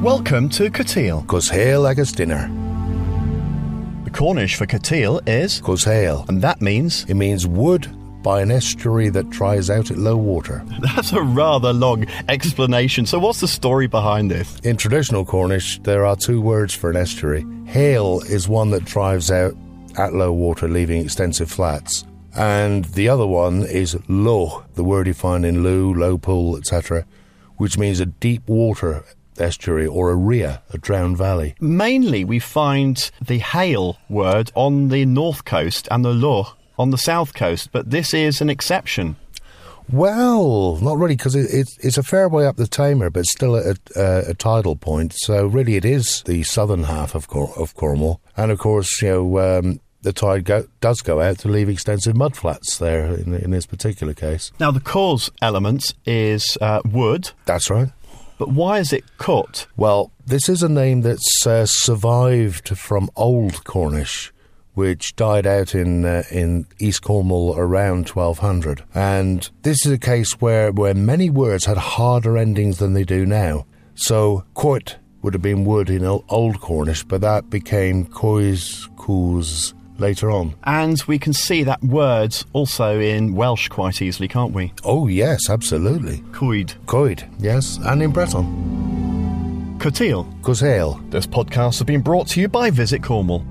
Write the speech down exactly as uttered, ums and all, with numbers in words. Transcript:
Welcome to Coteel. Coshail agus dinner. The Cornish for Coteel is Coshail. and that means... It means wood by an estuary that dries out at low water. That's a rather long explanation. So what's the story behind this? In traditional Cornish, there are two words for an estuary. Hail is one that dries out at low water, leaving extensive flats. And the other one is lough, the word you find in loo, low pool, et cetera, which means a deep water estuary or a ria, a drowned valley. Mainly we find the hail word on the north coast and the lough on the south coast, but this is an exception. Well, not really, because it, it, it's a fair way up the Tamar, but still at a, a tidal point. So really it is the southern half of Cor- of Cornwall. And of course, you know, um, the tide go- does go out to leave extensive mudflats there in, in this particular case. Now the cause element is uh, wood. That's right. But why is it cut? Well, this is a name that's uh, survived from Old Cornish, which died out in uh, in East Cornwall around twelve hundred. And this is a case where, where many words had harder endings than they do now. So, coit would have been wood in Old Cornish, but that became cois, coos later on. And we can see that word also in Welsh quite easily, can't we? Oh, yes, absolutely. Coed. Coid, yes, and in Breton. Coteel. Coshail. This podcast has been brought to you by Visit Cornwall.